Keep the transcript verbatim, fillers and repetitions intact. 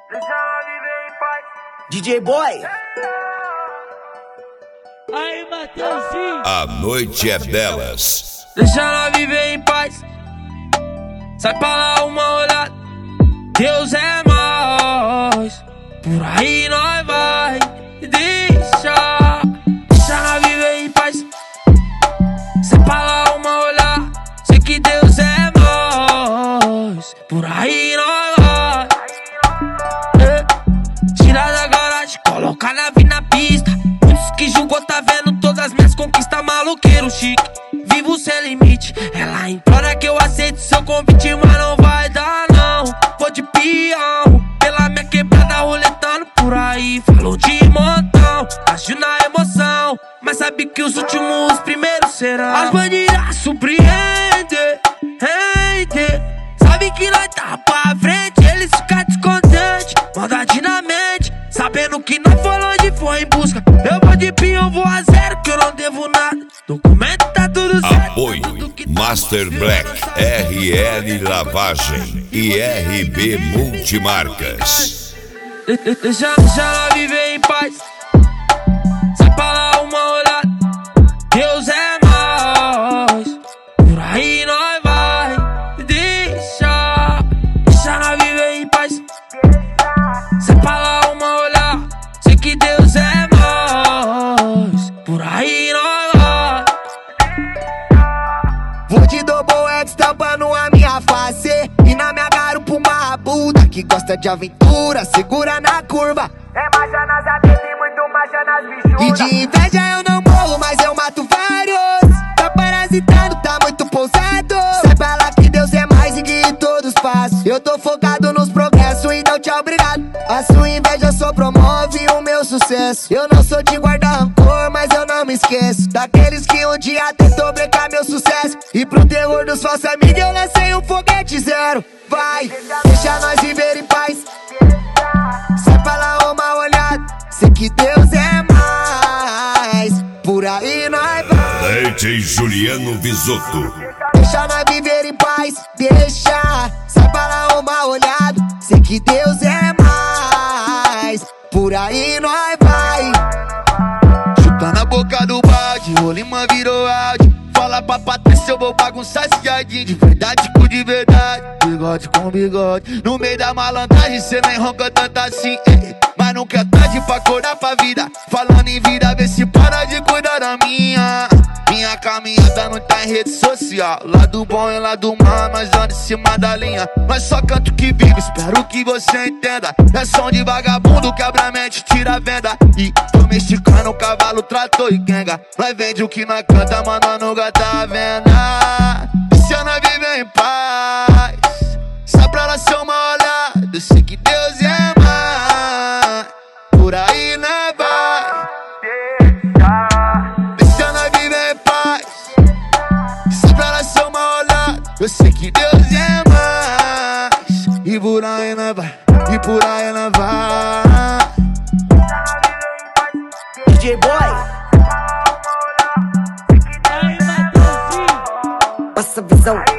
D J Boy. Aí, Mateuzinho. A noite é delas. Deixa ela viver em paz. Sai pra lá uma olhada. Deus é mais. Por aí nós vai. Deixa. Deixa ela viver em paz. Sai pra lá uma olhada. Sei que Deus é mais. Por aí nós vai. É. Tira da garagem, coloca a nave na pista. Muitos que julgou tá vendo todas as minhas conquistas. Maloqueiro chique, vivo sem limite. Ela implora que eu aceite seu convite, mas não vai dar não. Vou de peão, pela minha quebrada roletando por aí. Falou de montão, agiu na emoção, mas sabe que os últimos os primeiros serão. As bandidas surpreendem, rende. Sabe que nós tá pra frente, eles ficam descontentes. Maldade na mente, sabendo que nós foi longe, foi em busca. Eu vou de pinho, vou a zero, que eu não devo nada. Documento tá tudo certo. Apoio Master Black, R L Lavagem e R B Multimarcas. Deixa, deixa ela viver em paz. Sai pra lá uma olhada. Deus é mais. Por aí nós vai. Deixa, deixa ela viver em paz. Sai pra lá uma olhada. Sei que Deus é mais. Por aí nós vai. Vou de double X tampando a minha face. E na minha garupa uma rabuda que gosta de aventura, segura na curva. É marcha nas atentas e muito marcha nas bichudas. E de inveja eu não morro, mas eu mato vários. Tá parasitando, tá muito pousado. Saiba lá que Deus é mais e que todos passos. Eu tô focado nos progressos e não tchau, obrigado. A sua inveja só promove o meu sucesso. Eu não sou de guardar rancor, mas eu não me esqueço daqueles que um dia tentou brecar meu sucesso. E pro terror dos falsos amigos eu lancei um foguete zero. Vai, deixa nós viver em paz. Sai pra lá uma olhada. Sei que Deus é mais. Por aí nós vai. D J Juliano Visotto. Deixa nós viver em paz. Deixa, sai pra lá uma olhada. Sei que Deus é mais. Por aí nós vai. Chupa na boca do balde, o Lima virou áudio. Fala pra Patrícia, eu vou bagunçar esse jardim. De verdade com de verdade, bigode com bigode. No meio da malandragem, cê nem ronca tanto assim, eh. Mas nunca é tarde pra acordar pra vida. Falando em vida, vê se para de cuidar da minha. Minha caminhada não tá em rede social. Lado bom e lado mal, nós anda em cima da linha. Nós só canto que vive, espero que você entenda. É som de vagabundo, quebra a mente, tira a venda. E domesticando, cavalo, trator e quenga. Nós vende o que nós canta, mas nós nunca tá venda. Deixa nós viver em paz. Só pra ela ser uma olhada. Eu sei que Deus é mais. Por aí nós vai. Deixa nós viver em paz. Só pra ela ser uma olhada. Eu sei que Deus é mais. E por aí nós vai. E por aí nós vai. D J Boy. Aí, Mateuzinho. Passa a visão.